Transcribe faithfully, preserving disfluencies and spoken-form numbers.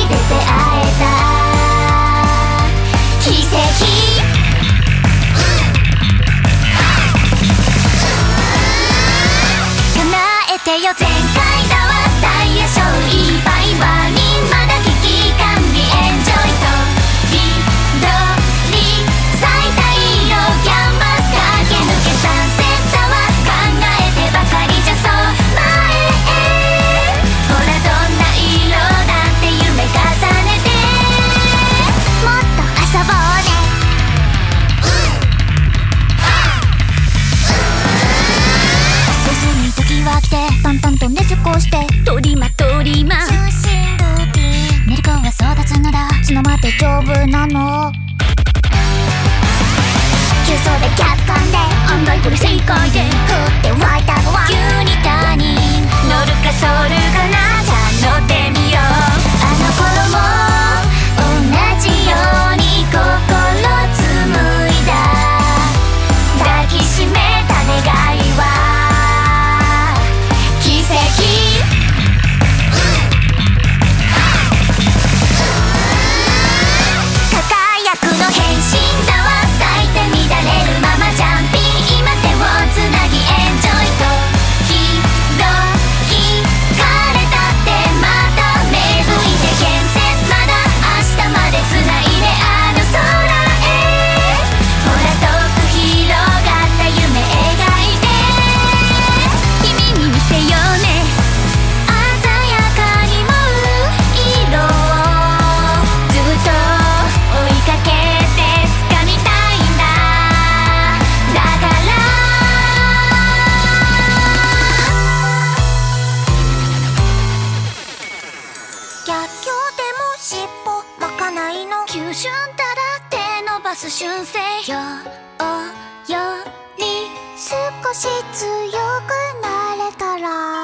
で出会えた奇跡叶えてよ全開だわダイヤショーいっぱいワーニングまだ危機管理エンジョイと緑咲いた色キャンバス駆け抜けサンセットは考えてばかりじゃそう前へほらどんな色だって夢重ねてもっと遊ぼうね進み時は来てトントンとねずこしてとりまとりま就寝ルーティン寝る子は育つのだ角まで丈夫なの急走でキャット噛んで案外これ正解で降って湧いたのは急に他人乗るかソルかなじゃあ乗ってみようあの頃も同じように心紡いだ抱きしめた願いは奇跡輝くの変身だわ咲いて乱れるままジャンピン今手をつなぎエンジョイとひどい枯れたってまた芽吹いて建設まだ明日までつないであの空へほら遠く広がった夢描いて君に見せようね鮮やかに舞う色をずっと追いかけて掴みたいんだだから逆境でも尻尾まかないの急峻だら手伸ばす習性よより少し強くなれたら